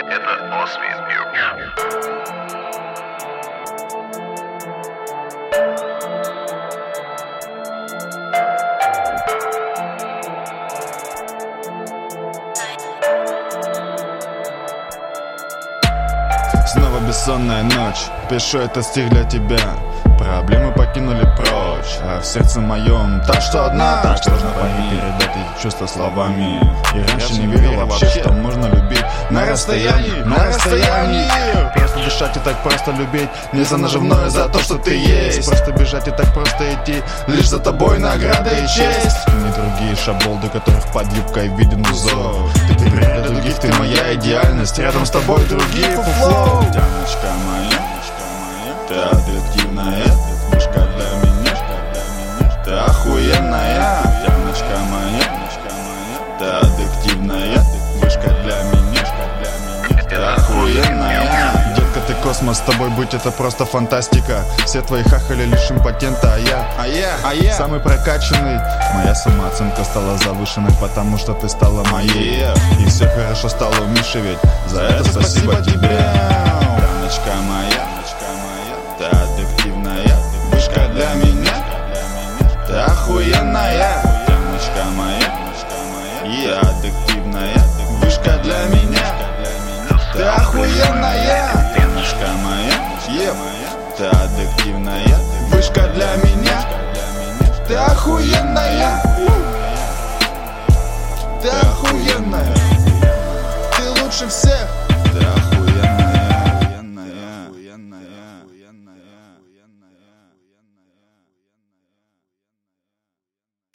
Это Осмин Мир. Снова бессонная ночь, пишу этот стих для тебя. Проблемы покинули прочь, а в сердце моем та, что одна. Так сложно пойми, передать эти чувства словами. И раньше не верил вообще, что можно любить на расстоянии, на расстоянии. Просто дышать и так просто любить, не за наживное, за то, что ты есть. Просто бежать и так просто идти, лишь за тобой награда и честь. Не другие шаболды, которых под юбкой виден узор. Ты для других, ты моя идеальность, рядом с тобой другие фуфло. Девочка моя, ты объективная, вышка для меня, ты охуенная. Девочка моя, ты аддиктивная, вышка для меня, ты охуенная. Детка, ты космос, с тобой быть это просто фантастика. Все твои хахали лишь импотента, а я самый прокачанный. Моя самооценка стала завышенной, потому что ты стала моей. И все хорошо стало у Миши, ведь за это спасибо тебе. Девочка моя, ты аддиктивная, вышка для меня, ты охуенная. Девочка моя, я аддиктивная, вышка для меня, ты охуенная. Девочка моя, ты аддиктивная, вышка для меня, ты охуенная. Ты охуенная, ты лучше всех.